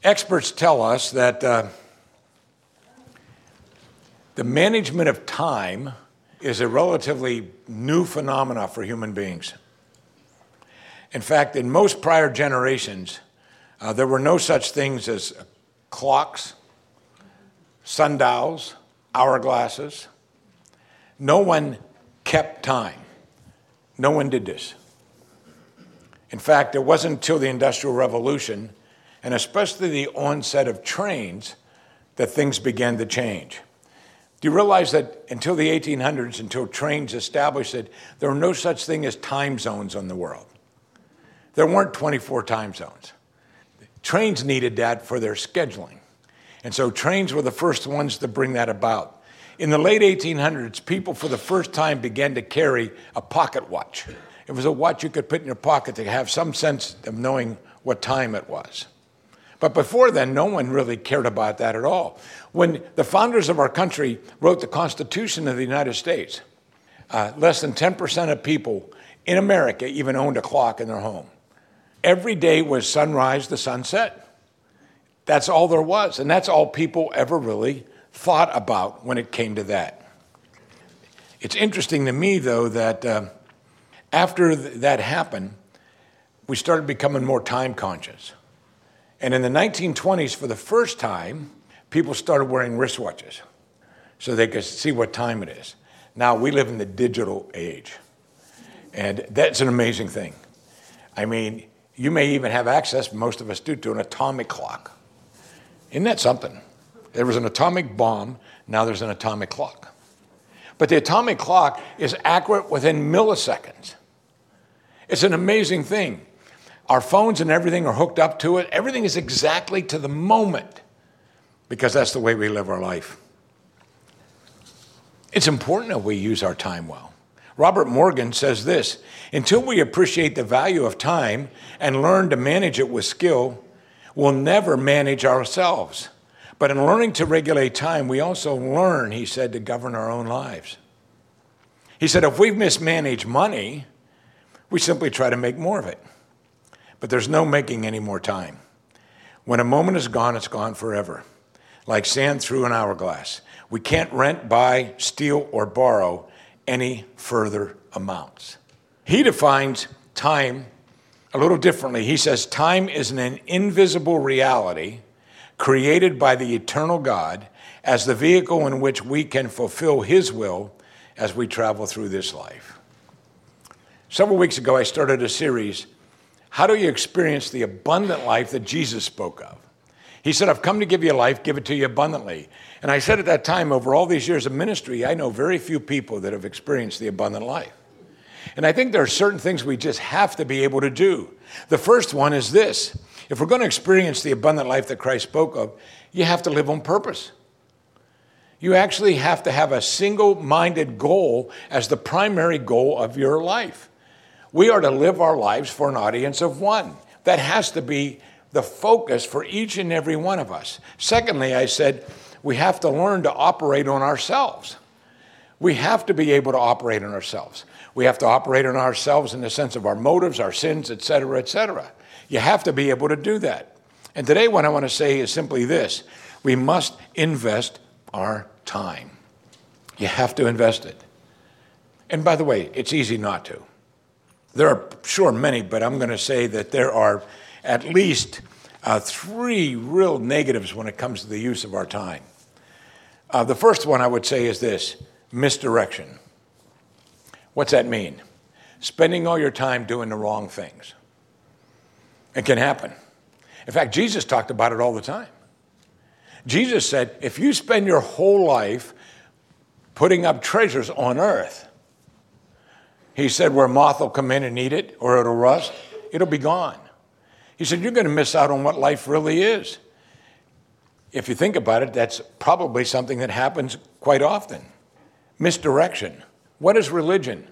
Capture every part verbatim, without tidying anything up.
Experts tell us that uh, the management of time is a relatively new phenomena for human beings. In fact, in most prior generations, uh, there were no such things as clocks, sundials, hourglasses. No one kept time. No one did this. In fact, it wasn't until the Industrial Revolution, and especially the onset of trains, that things began to change. Do you realize that until the eighteen hundreds, until trains established it, there were no such thing as time zones on the world? There weren't twenty-four time zones. Trains needed that for their scheduling. And so trains were the first ones to bring that about. In the late eighteen hundreds, people for the first time began to carry a pocket watch. It was a watch you could put in your pocket to have some sense of knowing what time it was. But before then, no one really cared about that at all. When the founders of our country wrote the Constitution of the United States, uh, less than ten percent of people in America even owned a clock in their home. Every day was sunrise to sunset. That's all there was, and that's all people ever really thought about when it came to that. It's interesting to me, though, that uh, after th- that happened, we started becoming more time conscious. And in the nineteen twenties, for the first time, people started wearing wristwatches so they could see what time it is. Now, we live in the digital age, and that's an amazing thing. I mean, you may even have access, most of us do, to an atomic clock. Isn't that something? There was an atomic bomb, now there's an atomic clock. But the atomic clock is accurate within milliseconds. It's an amazing thing. Our phones and everything are hooked up to it. Everything is exactly to the moment because that's the way we live our life. It's important that we use our time well. Robert Morgan says this: until we appreciate the value of time and learn to manage it with skill, we'll never manage ourselves. But in learning to regulate time, we also learn, he said, to govern our own lives. He said, if we've mismanaged money, we simply try to make more of it. But there's no making any more time. When a moment is gone, it's gone forever. Like sand through an hourglass. We can't rent, buy, steal, or borrow any further amounts. He defines time a little differently. He says time is an invisible reality created by the eternal God as the vehicle in which we can fulfill his will as we travel through this life. Several weeks ago, I started a series, How Do You Experience the Abundant Life that Jesus spoke of? He said, I've come to give you life, give it to you abundantly. And I said at that time, over all these years of ministry, I know very few people that have experienced the abundant life. And I think there are certain things we just have to be able to do. The first one is this: if we're going to experience the abundant life that Christ spoke of, you have to live on purpose. You actually have to have a single-minded goal as the primary goal of your life. We are to live our lives for an audience of one. That has to be the focus for each and every one of us. Secondly, I said, we have to learn to operate on ourselves. We have to be able to operate on ourselves. We have to operate on ourselves in the sense of our motives, our sins, et cetera, et cetera. You have to be able to do that. And today what I want to say is simply this: we must invest our time. You have to invest it. And by the way, it's easy not to. There are, sure, many, but I'm going to say that there are at least uh, three real negatives when it comes to the use of our time. Uh, the first one I would say is this: misdirection. What's that mean? Spending all your time doing the wrong things. It can happen. In fact, Jesus talked about it all the time. Jesus said, if you spend your whole life putting up treasures on earth, he said, where moth will come in and eat it, or it'll rust, it'll be gone. He said, you're going to miss out on what life really is. If you think about it, that's probably something that happens quite often. Misdirection. What is religion?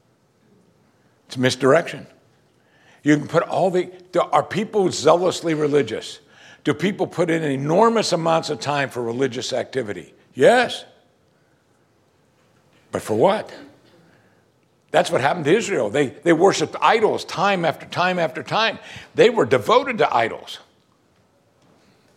It's misdirection. You can put all the, are people zealously religious? Do people put in enormous amounts of time for religious activity? Yes. But for what? That's what happened to Israel. They, they worshiped idols time after time after time. They were devoted to idols.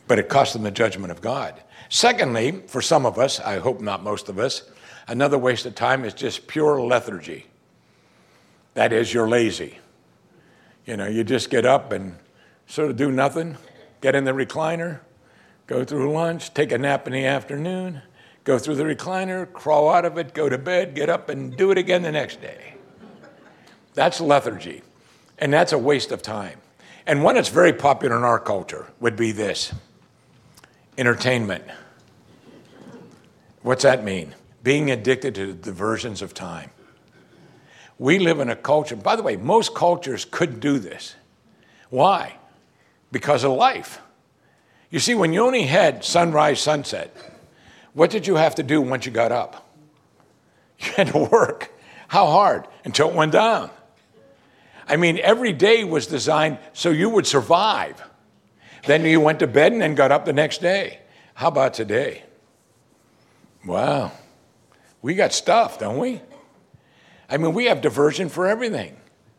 but it cost them the judgment of God. Secondly, for some of us, I hope not most of us, another waste of time is just pure lethargy. That is, you're lazy. You know, you just get up and sort of do nothing, get in the recliner, go through lunch, take a nap in the afternoon, go through the recliner, crawl out of it, go to bed, get up and do it again the next day. That's lethargy, and that's a waste of time. And one that's very popular in our culture would be this: entertainment. What's that mean? Being addicted to the diversions of time. We live in a culture, by the way, most cultures couldn't do this. Why? Because of life. You see, when you only had sunrise, sunset, what did you have to do once you got up? You had to work. How hard? Until it went down. I mean, every day was designed so you would survive. Then you went to bed and then got up the next day. How about today? Wow. We got stuff, don't we? I mean, we have diversion for everything.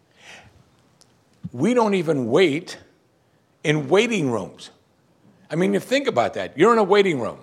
We don't even wait in waiting rooms. I mean, you think about that. You're in a waiting room.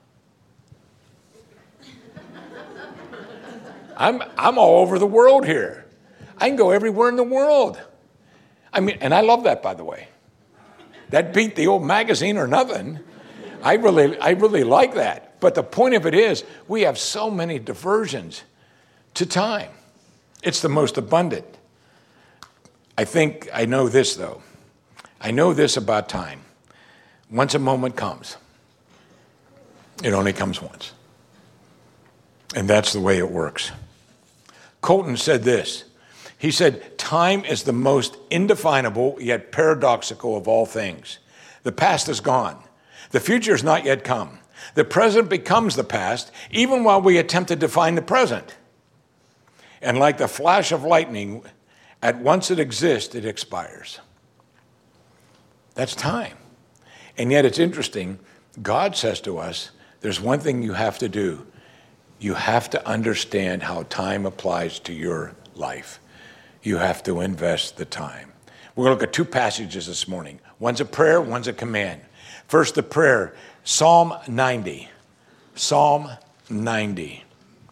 I'm, I'm all over the world here. I can go everywhere in the world. I mean, and I love that, by the way. That beat the old magazine or nothing. I really, I really like that. But the point of it is, we have so many diversions to time. It's the most abundant. I think I know this, though. I know this about time. Once a moment comes, it only comes once. And that's the way it works. Colton said this. He said, time is the most indefinable yet paradoxical of all things. The past is gone. The future has not yet come. The present becomes the past, even while we attempt to define the present. And like the flash of lightning, at once it exists, it expires. That's time. And yet it's interesting. God says to us, there's one thing you have to do. You have to understand how time applies to your life. You have to invest the time. We're going to look at two passages this morning. One's a prayer, one's a command. First, the prayer, Psalm ninety. Psalm ninety.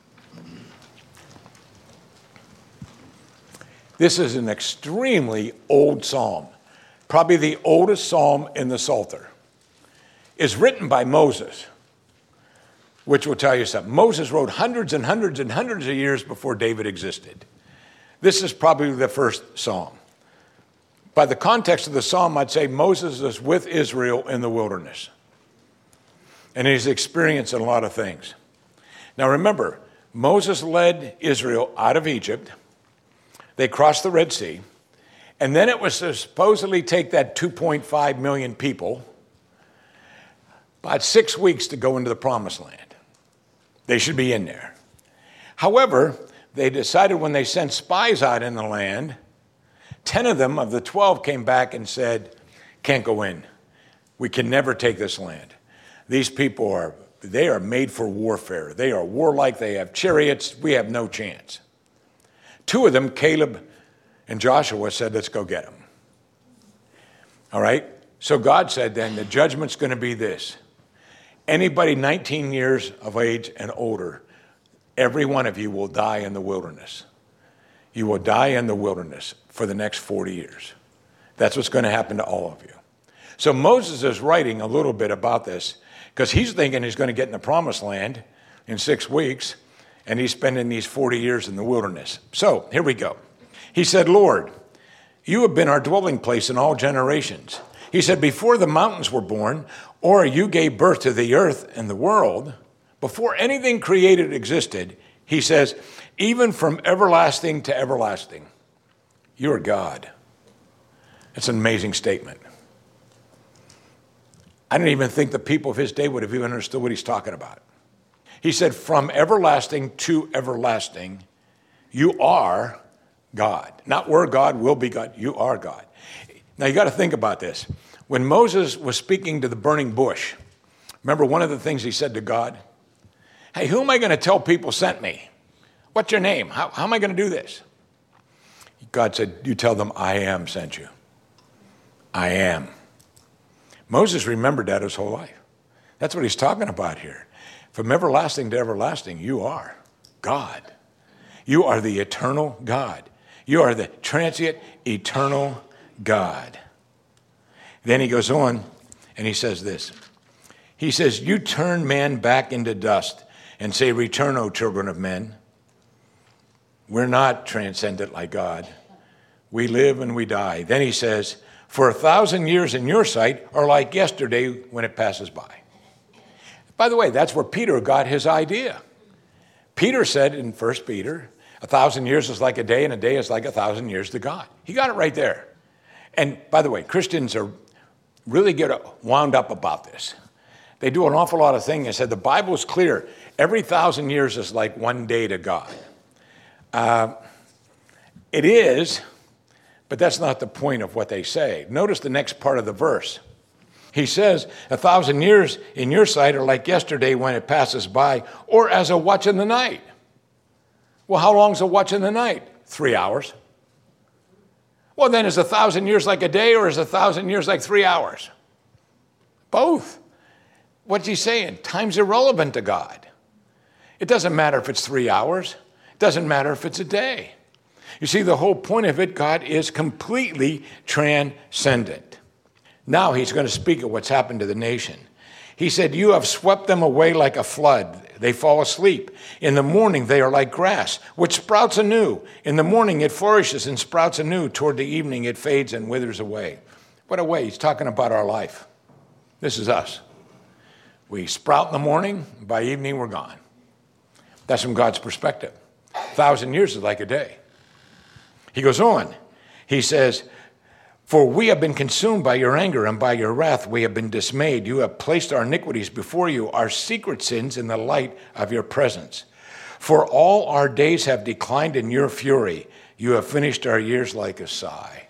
This is an extremely old psalm, probably the oldest psalm in the Psalter. It's written by Moses, which will tell you something. Moses wrote hundreds and hundreds and hundreds of years before David existed. This is probably the first psalm. By the context of the psalm, I'd say Moses is with Israel in the wilderness. And he's experiencing a lot of things. Now remember, Moses led Israel out of Egypt. They crossed the Red Sea. And then it was to supposedly take that two point five million people about six weeks to go into the promised land. They should be in there. However, they decided when they sent spies out in the land, ten of them of the twelve came back and said, can't go in. We can never take this land. These people are, they are made for warfare. They are warlike. They have chariots. We have no chance. Two of them, Caleb and Joshua, said, let's go get them. All right? So God said then, the judgment's going to be this. Anybody nineteen years of age and older, every one of you will die in the wilderness. You will die in the wilderness for the next forty years. That's what's going to happen to all of you. So Moses is writing a little bit about this because he's thinking he's going to get in the promised land in six weeks, and he's spending these forty years in the wilderness. So here we go. He said, Lord, you have been our dwelling place in all generations. He said, before the mountains were born, or you gave birth to the earth and the world, before anything created existed, he says, even from everlasting to everlasting, you are God. It's an amazing statement. I don't even think the people of his day would have even understood what he's talking about. He said, from everlasting to everlasting, you are God. Not were God, will be God. You are God. Now, you got to think about this. When Moses was speaking to the burning bush, remember one of the things he said to God? Hey, who am I going to tell people sent me? What's your name? How, how am I going to do this? God said, you tell them I am sent you. I am. Moses remembered that his whole life. That's what he's talking about here. From everlasting to everlasting, you are God. You are the eternal God. You are the transient, eternal God. Then he goes on and he says this. He says, you turn man back into dust and say, return, O children of men. We're not transcendent like God. We live and we die. Then he says, for a thousand years in your sight are like yesterday when it passes by. By the way, that's where Peter got his idea. Peter said in First Peter, a thousand years is like a day and a day is like a thousand years to God. He got it right there. And by the way, Christians are really get wound up about this. They do an awful lot of things. They said the Bible is clear. Every thousand years is like one day to God. Uh, it is, but that's not the point of what they say. Notice the next part of the verse. He says, a thousand years in your sight are like yesterday when it passes by, or as a watch in the night. Well, how long is a watch in the night? Three hours. Well, then is a thousand years like a day, or is a thousand years like three hours? Both. What's he saying? Time's irrelevant to God. It doesn't matter if it's three hours. It doesn't matter if it's a day. You see, the whole point of it, God is completely transcendent. Now he's going to speak of what's happened to the nation. He said, you have swept them away like a flood. They fall asleep. In the morning, they are like grass, which sprouts anew. In the morning, it flourishes and sprouts anew. Toward the evening, it fades and withers away. What a way. He's talking about our life. This is us. We sprout in the morning. By evening, we're gone. That's from God's perspective. A thousand years is like a day. He goes on. He says, for we have been consumed by your anger, and by your wrath we have been dismayed. You have placed our iniquities before you, our secret sins in the light of your presence. For all our days have declined in your fury. You have finished our years like a sigh.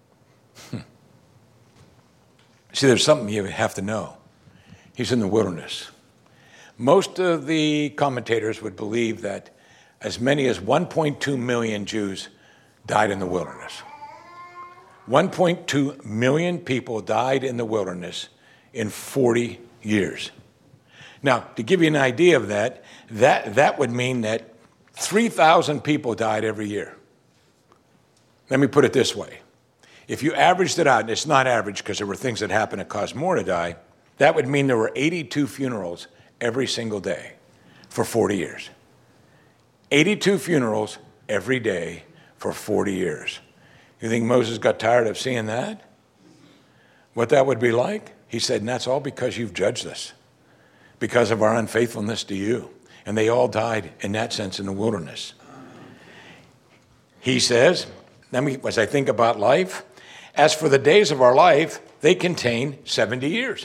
See, there's something you have to know. He's in the wilderness. Most of the commentators would believe that as many as one point two million Jews died in the wilderness. one point two million people died in the wilderness in forty years. Now, to give you an idea of that, that, that would mean that three thousand people died every year. Let me put it this way. If you averaged it out, and it's not average because there were things that happened that caused more to die, that would mean there were eighty-two funerals every single day for forty years. eighty-two funerals every day for forty years. You think Moses got tired of seeing that? What that would be like? He said, and that's all because you've judged us, because of our unfaithfulness to you. And they all died in that sense in the wilderness. He says, let me, as I think about life, as for the days of our life, they contain seventy years.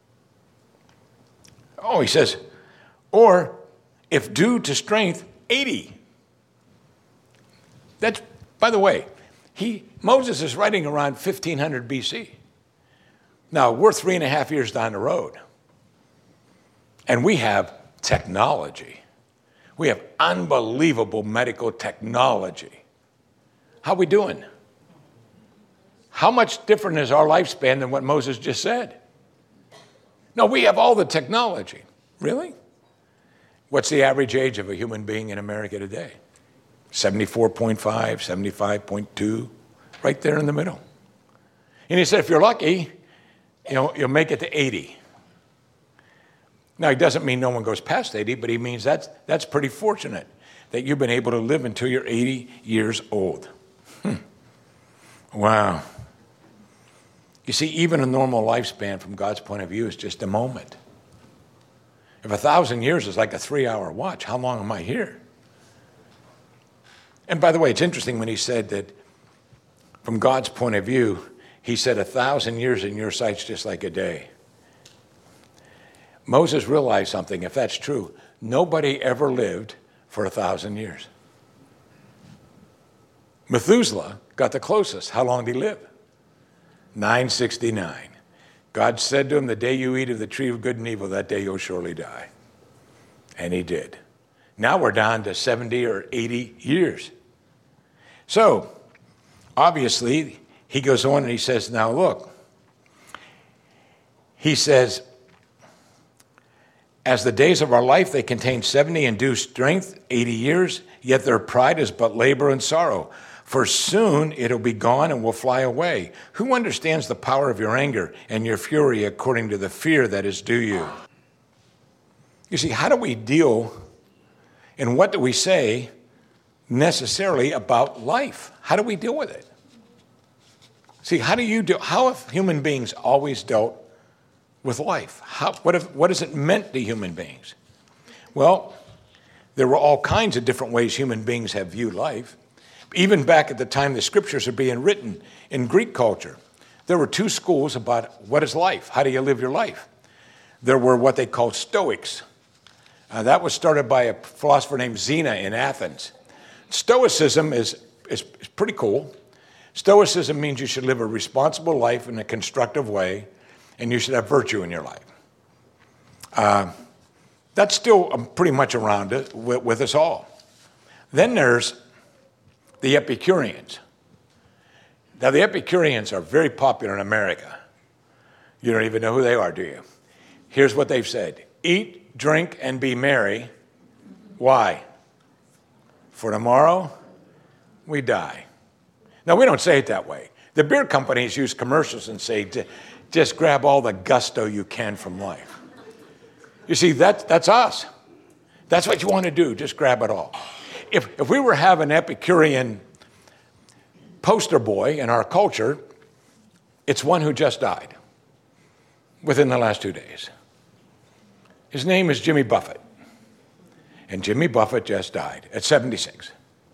Oh, he says, or if due to strength, eighty. That's, by the way, he Moses is writing around fifteen hundred B C. Now, we're three and a half years down the road. And we have technology. We have unbelievable medical technology. How are we doing? How much different is our lifespan than what Moses just said? No, we have all the technology. Really? What's the average age of a human being in America today? seventy-four point five, seventy-five point two, right there in the middle. And he said, if you're lucky, you know, you'll make it to eighty. Now, he doesn't mean no one goes past eighty, but he means that's, that's pretty fortunate that you've been able to live until you're eighty years old. Hmm. Wow. You see, even a normal lifespan from God's point of view is just a moment. If a thousand years is like a three-hour watch, how long am I here? And by the way, it's interesting when he said that from God's point of view, he said a thousand years in your sight's just like a day. Moses realized something. If that's true, nobody ever lived for a thousand years. Methuselah got the closest. How long did he live? nine sixty-nine. God said to him, the day you eat of the tree of good and evil, that day you'll surely die. And he did. Now we're down to seventy or eighty years. So, obviously, he goes on and he says, now look, He says, as the days of our life, they contain seventy and due strength, eighty years, yet their pride is but labor and sorrow. For soon it'll be gone and will fly away. Who understands the power of your anger and your fury according to the fear that is due you? You see, how do we deal and what do we say necessarily about life? How do we deal with it? See, how do you do, how have human beings always dealt with life? How, what, have, what has it meant to human beings? Well, there were all kinds of different ways human beings have viewed life. Even back at the time the scriptures are being written in Greek culture, there were two schools about what is life? How do you live your life? There were what they called Stoics. Uh, that was started by a philosopher named Zeno in Athens. Stoicism is, is, is pretty cool. Stoicism means you should live a responsible life in a constructive way, and you should have virtue in your life. Uh, that's still um, pretty much around it with, with us all. Then there's the Epicureans. Now, the Epicureans are very popular in America. You don't even know who they are, do you? Here's what they've said. Eat, drink, and be merry. Why? For tomorrow, we die. Now, we don't say it that way. The beer companies use commercials and say, just grab all the gusto you can from life. You see, that, that's us. That's what you want to do, just grab it all. If, if we were having an Epicurean poster boy in our culture, it's one who just died within the last two days. His name is Jimmy Buffett. And Jimmy Buffett just died at seventy-six.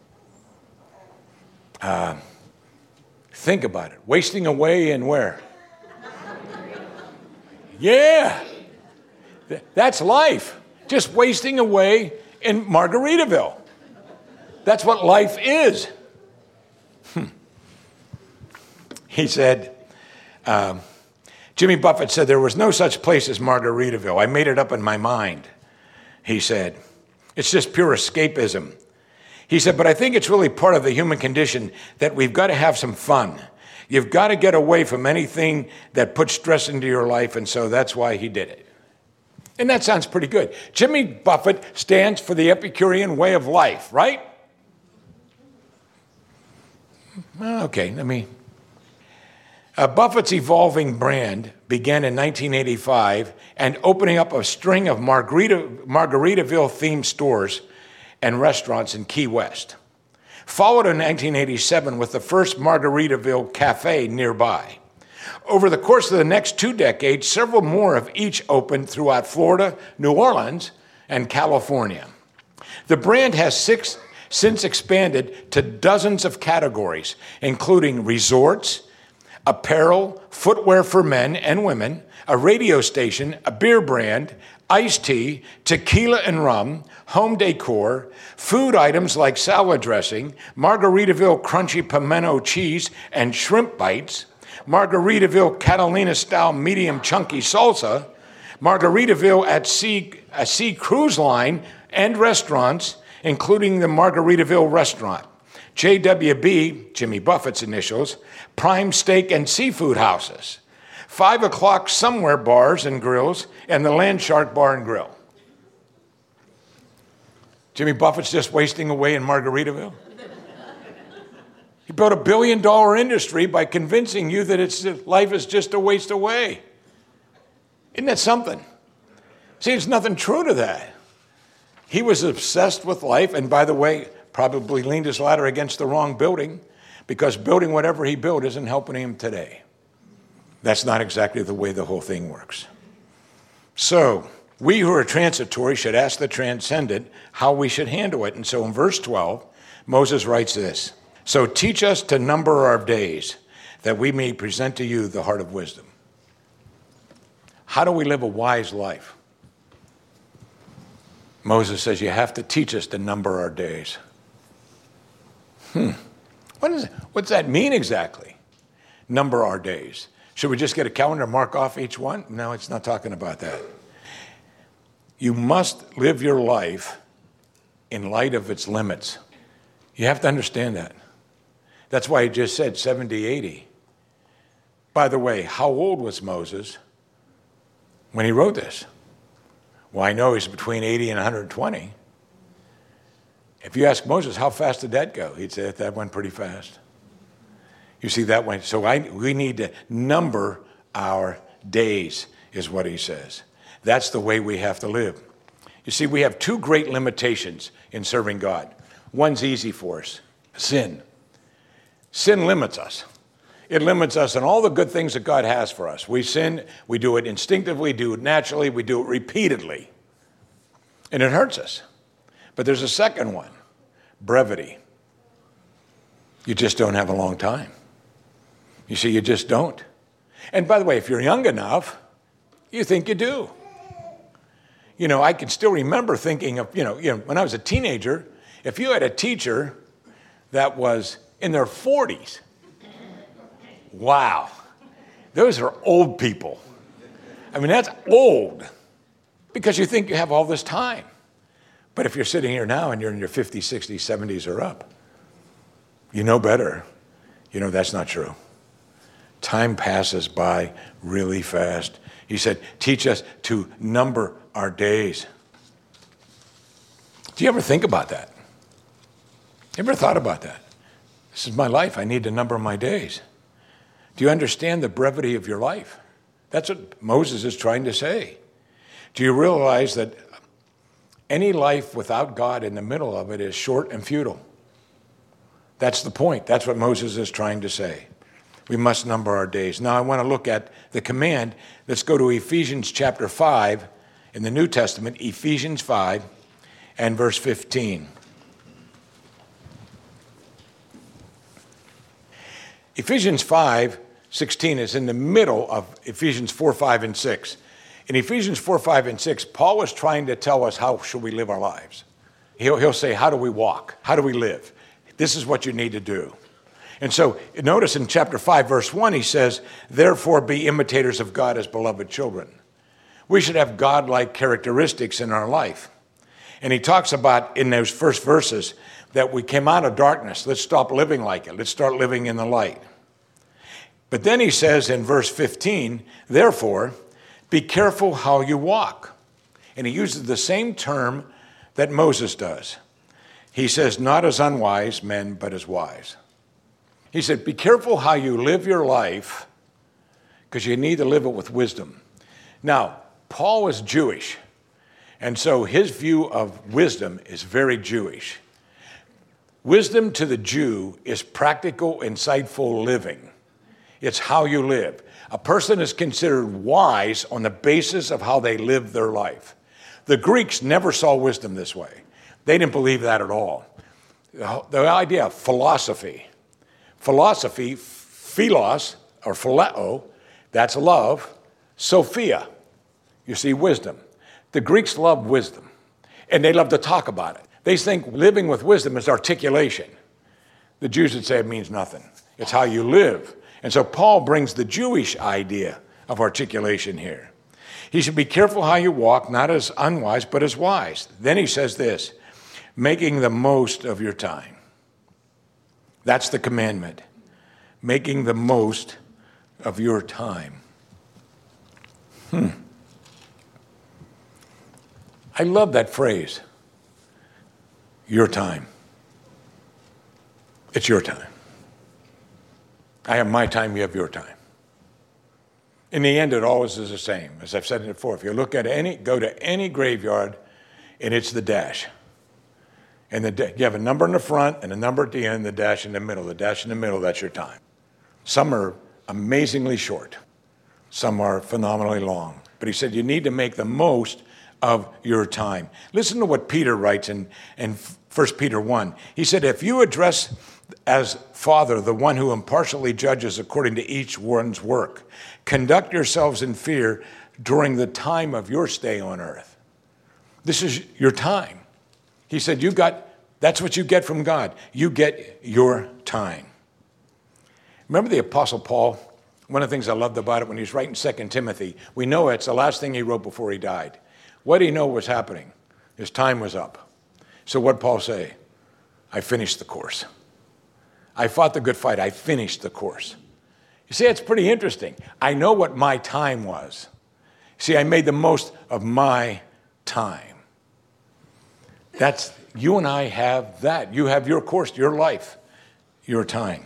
Uh, think about it. Wasting away in where? Yeah. That's life. Just wasting away in Margaritaville. That's what life is. Hmm. He said, um, Jimmy Buffett said, there was no such place as Margaritaville. I made it up in my mind, he said. It's just pure escapism. He said, but I think it's really part of the human condition that we've got to have some fun. You've got to get away from anything that puts stress into your life, and so that's why he did it. And that sounds pretty good. Jimmy Buffett stands for the Epicurean way of life, right? Okay, let me... Uh, Buffett's evolving brand began in nineteen eighty-five and opening up a string of Margarita, Margaritaville-themed stores and restaurants in Key West. Followed in nineteen eighty-seven with the first Margaritaville cafe nearby. Over the course of the next two decades, several more have each opened throughout Florida, New Orleans, and California. The brand has six, since expanded to dozens of categories, including resorts, apparel, footwear for men and women, a radio station, a beer brand, iced tea, tequila and rum, home decor, food items like salad dressing, Margaritaville crunchy pimento cheese and shrimp bites, Margaritaville Catalina-style medium chunky salsa, Margaritaville at sea, a sea cruise line and restaurants, including the Margaritaville restaurant, J W B, Jimmy Buffett's initials, Prime Steak and Seafood Houses, Five O'Clock Somewhere Bars and Grills, and the Landshark Bar and Grill. Jimmy Buffett's just wasting away in Margaritaville? He built a billion dollar industry by convincing you that it's, life is just a waste away. Isn't that something? See, there's nothing true to that. He was obsessed with life, and by the way, probably leaned his ladder against the wrong building, because building whatever he built isn't helping him today. That's not exactly the way the whole thing works. So, we who are transitory should ask the transcendent how we should handle it. And so in verse twelve, Moses writes this, so teach us to number our days, that we may present to you the heart of wisdom. How do we live a wise life? Moses says you have to teach us to number our days. Hmm. What is it? What's that mean exactly? Number our days. Should we just get a calendar and mark off each one? No, it's not talking about that. You must live your life in light of its limits. You have to understand that. That's why he just said seventy, eighty. By the way, how old was Moses when he wrote this? Well, I know he's between eighty and one hundred twenty. If you ask Moses, how fast did that go? He'd say, that went pretty fast. You see, that went, so I, we need to number our days, is what he says. That's the way we have to live. You see, we have two great limitations in serving God. One's easy for us, sin. Sin limits us. It limits us in all the good things that God has for us. We sin, we do it instinctively, do it naturally, we do it repeatedly. And it hurts us. But there's a second one, brevity. You just don't have a long time. You see, you just don't. And by the way, if you're young enough, you think you do. You know, I can still remember thinking of, you know, you know, when I was a teenager, if you had a teacher that was in their forties, wow, those are old people. I mean, that's old because you think you have all this time. But if you're sitting here now and you're in your fifties, sixties, seventies or up, you know better. You know that's not true. Time passes by really fast. He said, teach us to number our days. Do you ever think about that? You ever thought about that? This is my life. I need to number my days. Do you understand the brevity of your life? That's what Moses is trying to say. Do you realize that any life without God in the middle of it is short and futile? That's the point. That's what Moses is trying to say. We must number our days. Now I want to look at the command. Let's go to Ephesians chapter five in the New Testament, Ephesians five and verse fifteen. Ephesians five sixteen is in the middle of Ephesians four, five, and six. In Ephesians four, five, and six, Paul is trying to tell us how should we live our lives. He'll, he'll say, how do we walk? How do we live? This is what you need to do. And so notice in chapter five, verse one, he says, therefore be imitators of God as beloved children. We should have God-like characteristics in our life. And he talks about in those first verses that we came out of darkness. Let's stop living like it. Let's start living in the light. But then he says in verse fifteen, therefore, be careful how you walk. And he uses the same term that Moses does. He says, not as unwise men, but as wise. He said, be careful how you live your life because you need to live it with wisdom. Now, Paul was Jewish, and so his view of wisdom is very Jewish. Wisdom to the Jew is practical, insightful living. It's how you live. A person is considered wise on the basis of how they live their life. The Greeks never saw wisdom this way. They didn't believe that at all. The idea of philosophy, philosophy, philos, or phileo, that's love, Sophia, you see, wisdom. The Greeks love wisdom, and they love to talk about it. They think living with wisdom is articulation. The Jews would say it means nothing. It's how you live. And so Paul brings the Jewish idea of articulation here. He should be careful how you walk, not as unwise, but as wise. Then he says this, making the most of your time. That's the commandment. Making the most of your time. Hmm. I love that phrase. Your time. It's your time. I have my time, you have your time. In the end, it always is the same. As I've said it before, if you look at any, go to any graveyard, and it's the dash. And the, you have a number in the front and a number at the end, the dash in the middle. The dash in the middle, that's your time. Some are amazingly short. Some are phenomenally long. But he said you need to make the most of your time. Listen to what Peter writes in, in First Peter one. He said, if you address as Father the one who impartially judges according to each one's work, conduct yourselves in fear during the time of your stay on earth. This is your time. He said, you got, that's what you get from God. You get your time. Remember the Apostle Paul? One of the things I loved about it when he's writing Second Timothy, we know it's the last thing he wrote before he died. What did he know was happening? His time was up. So what did Paul say? I finished the course. I fought the good fight. I finished the course. You see, it's pretty interesting. I know what my time was. See, I made the most of my time. That's, you and I have that. You have your course, your life, your time.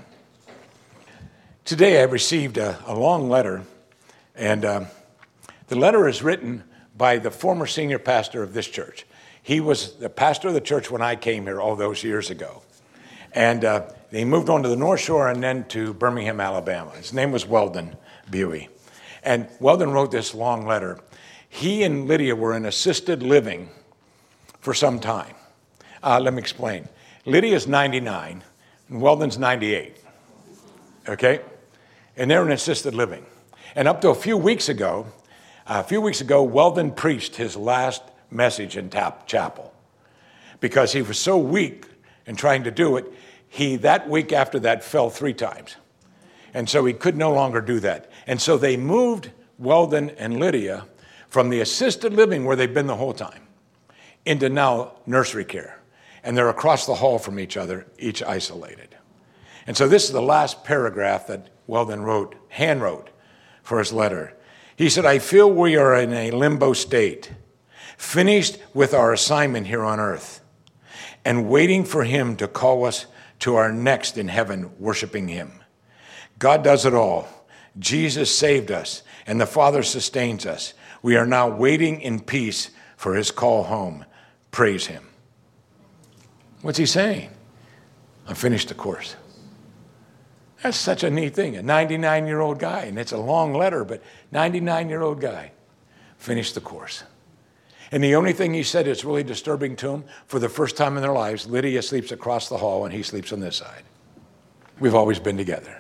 Today I received a, a long letter, and uh, the letter is written by the former senior pastor of this church. He was the pastor of the church when I came here all those years ago. And uh, he moved on to the North Shore and then to Birmingham, Alabama. His name was Weldon Buey. And Weldon wrote this long letter. He and Lydia were in assisted living for some time. Uh, let me explain. Lydia's ninety-nine, and Weldon's ninety-eight. Okay? And they're in assisted living. And up to a few weeks ago, a few weeks ago, Weldon preached his last message in tap chapel because he was so weak in trying to do it. He, that week after that, fell three times. And so he could no longer do that. And so they moved Weldon and Lydia from the assisted living where they've been the whole time into now nursery care. And they're across the hall from each other, each isolated. And so this is the last paragraph that Weldon wrote, hand wrote for his letter. He said, I feel we are in a limbo state, finished with our assignment here on earth, and waiting for him to call us to our next in heaven, worshiping him. God does it all. Jesus saved us, and the Father sustains us. We are now waiting in peace for his call home. Praise him. What's he saying? I finished the course. That's such a neat thing. A ninety-nine-year-old guy, and it's a long letter, but ninety-nine-year-old guy finished the course. And the only thing he said that's really disturbing to him, for the first time in their lives, Lydia sleeps across the hall and he sleeps on this side. We've always been together.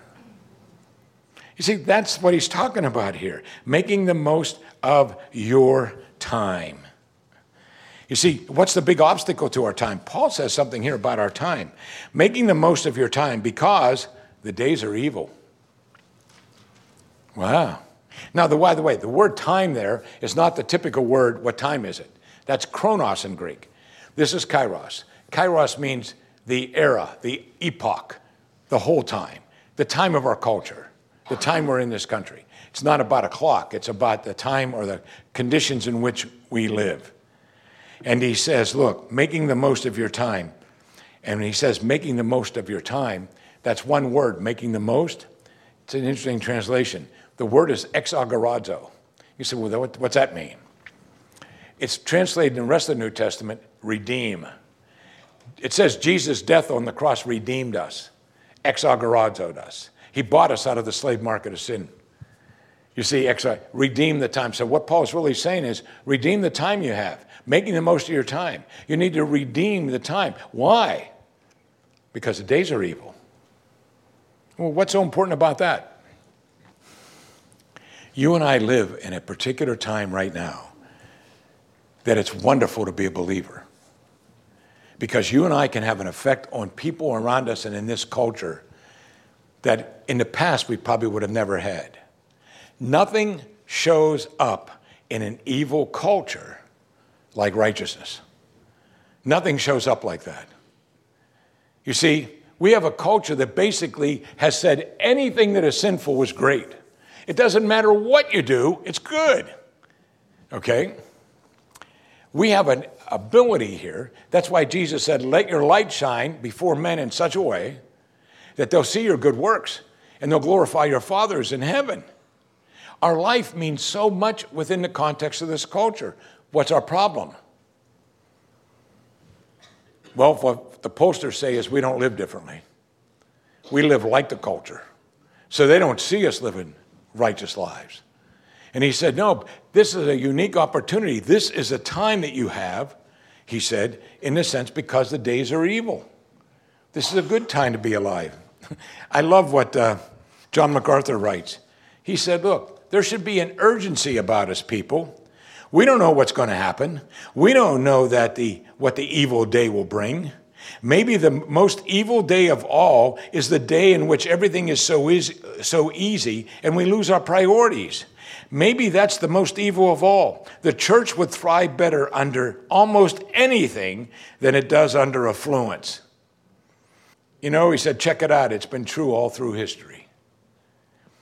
You see, that's what he's talking about here, making the most of your time. You see, what's the big obstacle to our time? Paul says something here about our time. Making the most of your time because the days are evil. Wow. Now, the, by the way, the word time there is not the typical word, what time is it? That's chronos in Greek. This is kairos. Kairos means the era, the epoch, the whole time, the time of our culture, the time we're in this country. It's not about a clock. It's about the time or the conditions in which we live. And he says, look, making the most of your time. And when he says making the most of your time, that's one word, making the most. It's an interesting translation. The word is exagorazo. You say, well, what's that mean? It's translated in the rest of the New Testament, redeem. It says Jesus' death on the cross redeemed us, exagorazoed us. He bought us out of the slave market of sin. You see, exa- redeem the time. So what Paul's really saying is, redeem the time you have, making the most of your time. You need to redeem the time. Why? Because the days are evil. Well, what's so important about that? You and I live in a particular time right now that it's wonderful to be a believer. Because you and I can have an effect on people around us and in this culture that in the past we probably would have never had. Nothing shows up in an evil culture like righteousness. Nothing shows up like that. You see, we have a culture that basically has said anything that is sinful is great. It doesn't matter what you do, it's good. Okay? We have an ability here. That's why Jesus said, let your light shine before men in such a way that they'll see your good works and they'll glorify your fathers in heaven. Our life means so much within the context of this culture. What's our problem? Well, what the posters say is we don't live differently. We live like the culture. So they don't see us living righteous lives. And he said, no, this is a unique opportunity. This is a time that you have, he said, in a sense, because the days are evil. This is a good time to be alive. I love what uh, John MacArthur writes. He said, look, there should be an urgency about us, people. We don't know what's going to happen. We don't know that the what the evil day will bring. Maybe the most evil day of all is the day in which everything is so easy, so easy and we lose our priorities. Maybe that's the most evil of all. The church would thrive better under almost anything than it does under affluence. You know, he said, check it out. It's been true all through history.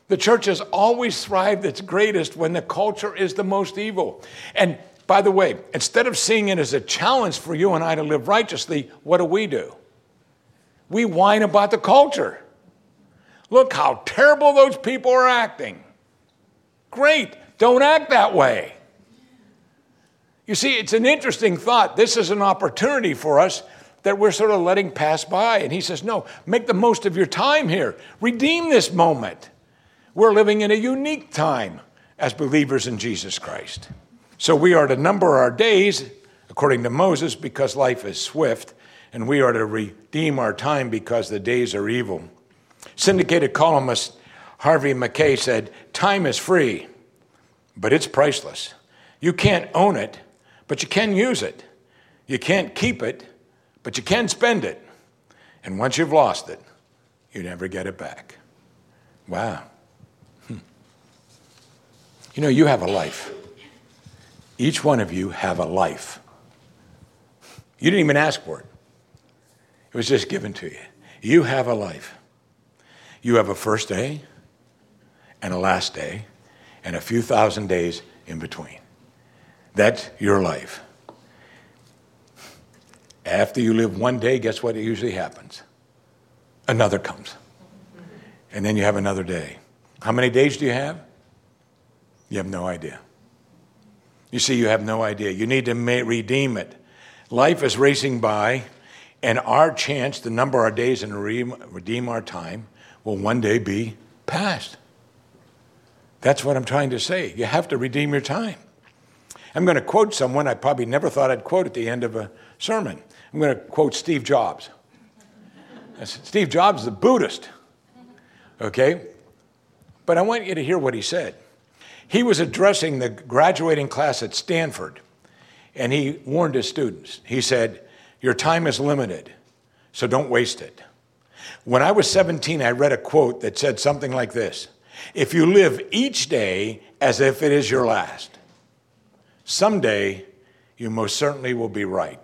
The church has always thrived its greatest when the culture is the most evil. And by the way, instead of seeing it as a challenge for you and I to live righteously, what do we do? We whine about the culture. Look how terrible those people are acting. Great, don't act that way. You see, it's an interesting thought. This is an opportunity for us that we're sort of letting pass by. And he says, no, make the most of your time here. Redeem this moment. We're living in a unique time as believers in Jesus Christ. So we are to number our days, according to Moses, because life is swift, and we are to redeem our time because the days are evil. Syndicated columnist Harvey Mackay said, time is free, but it's priceless. You can't own it, but you can use it. You can't keep it, but you can spend it. And once you've lost it, you never get it back. Wow. Hmm. You know, you have a life. Each one of you have a life. You didn't even ask for it. It was just given to you. You have a life. You have a first day and a last day and a few thousand days in between. That's your life. After you live one day, guess what usually happens? Another comes. And then you have another day. How many days do you have? You have no idea. You see, you have no idea. You need to ma- redeem it. Life is racing by, and our chance to number our days and re- redeem our time will one day be past. That's what I'm trying to say. You have to redeem your time. I'm going to quote someone I probably never thought I'd quote at the end of a sermon. I'm going to quote Steve Jobs. Steve Jobs is a Buddhist, okay? But I want you to hear what he said. He was addressing the graduating class at Stanford, and he warned his students. He said, your time is limited, so don't waste it. When I was seventeen, I read a quote that said something like this: if you live each day as if it is your last, someday you most certainly will be right.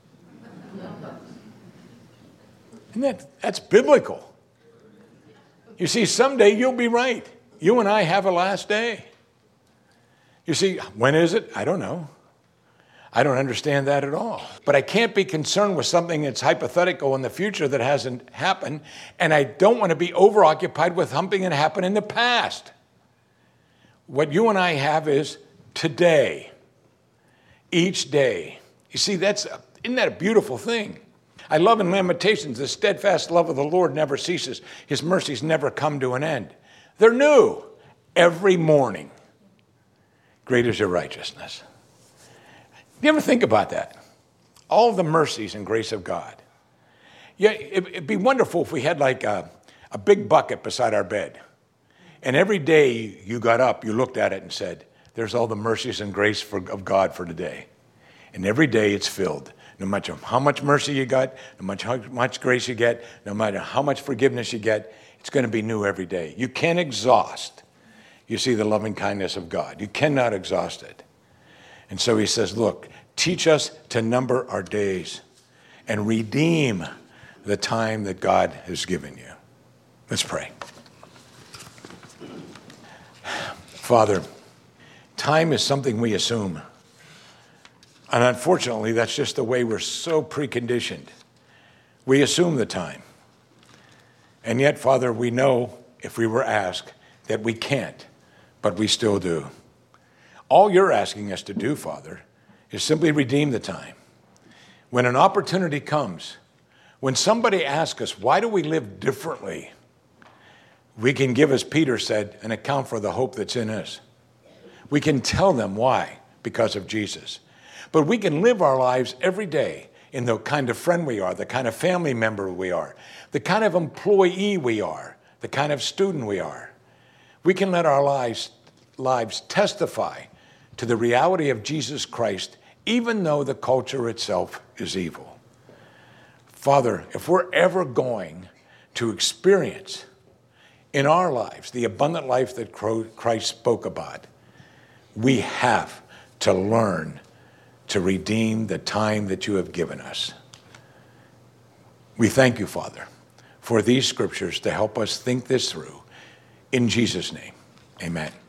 And that, that's biblical. You see, someday you'll be right. You and I have a last day. You see, when is it? I don't know. I don't understand that at all. But I can't be concerned with something that's hypothetical in the future that hasn't happened, and I don't want to be overoccupied with something that happened in the past. What you and I have is today, each day. You see, that's isn't that a beautiful thing? I love in Lamentations, the steadfast love of the Lord never ceases. His mercies never come to an end. They're new every morning. Great is your righteousness. You ever think about that? All the mercies and grace of God. Yeah, it'd be wonderful if we had like a, a big bucket beside our bed. And every day you got up, you looked at it and said, there's all the mercies and grace for, of God for today. And every day it's filled. No matter how much mercy you got, no matter how much grace you get, no matter how much forgiveness you get, it's going to be new every day. You can't exhaust, you see, the loving kindness of God. You cannot exhaust it. And so he says, look, teach us to number our days and redeem the time that God has given you. Let's pray. Father, time is something we assume. And unfortunately, that's just the way we're so preconditioned. We assume the time. And yet, Father, we know if we were asked that we can't, but we still do. All you're asking us to do, Father, is simply redeem the time. When an opportunity comes, when somebody asks us, why do we live differently? We can give, as Peter said, an account for the hope that's in us. We can tell them why, because of Jesus. But we can live our lives every day in the kind of friend we are, the kind of family member we are, the kind of employee we are, the kind of student we are. We can let our lives, lives testify to the reality of Jesus Christ, even though the culture itself is evil. Father, if we're ever going to experience in our lives the abundant life that Christ spoke about, we have to learn to redeem the time that you have given us. We thank you, Father, for these scriptures to help us think this through. In Jesus' name, amen.